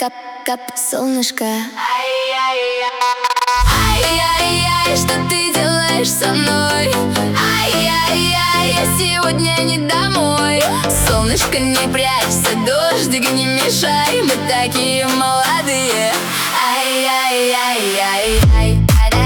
кап, солнышко. Ай-яй-яй, что ты делаешь со мной? Ай-яй-яй, я сегодня не домой. Солнышко, не прячься, дождик не мешай, мы такие молодые. Ай-яй-яй-яй-яй.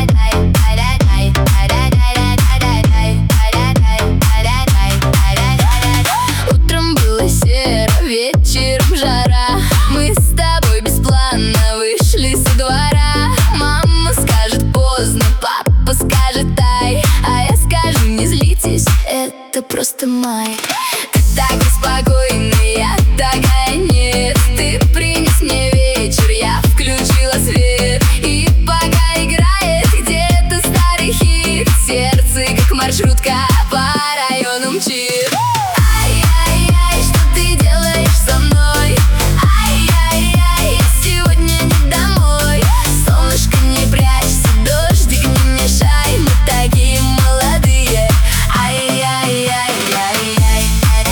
Утром было серо, вечером жара. Мы с тобой беспланно вышли со двора. Мама скажет поздно, папа скажет ай, а я скажу не злитесь, это просто май. Ты так неспокойна, я такая нет. Ты принес мне вечер, я включила свет. И пока играет где-то старый хит, сердце как маршрутка по району мчит. Ай-яй-яй, что ты делаешь со мной? Ай-яй-яй, я сегодня не домой. Солнышко, не прячься, дождик не мешай, мы такие молодые. Ай-яй-яй-яй-яй.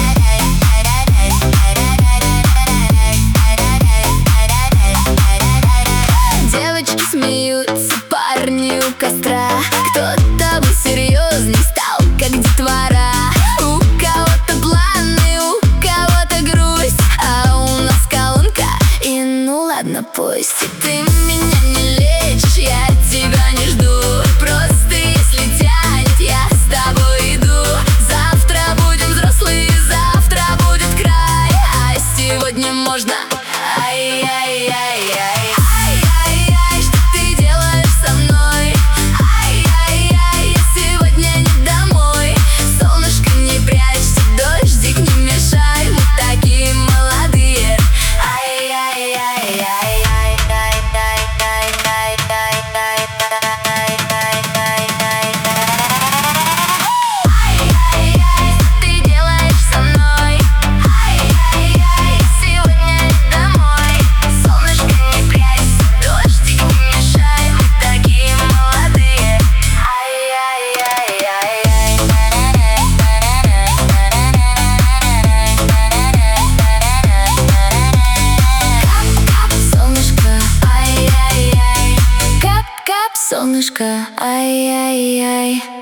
Девочки смеются, парни у костра. Кто-то был серьезный, стал как детвора. У кого-то планы, у кого-то грусть, а у нас колонка, и ну ладно пусть. И ты меня не лечишь, я тебя не жду. Просто если тянет, я с тобой иду. Завтра будем взрослые, завтра будет край, а сегодня можно. Ай-яй-яй-яй. Ай-яй-яй, что ты делаешь со мной? Ай-яй-яй, я сегодня не домой. Солнышко, не прячься, дождик не мешай, мы такие молодые. Ай-яй-яй-яй-яй. Солнышко, ай-яй-яй.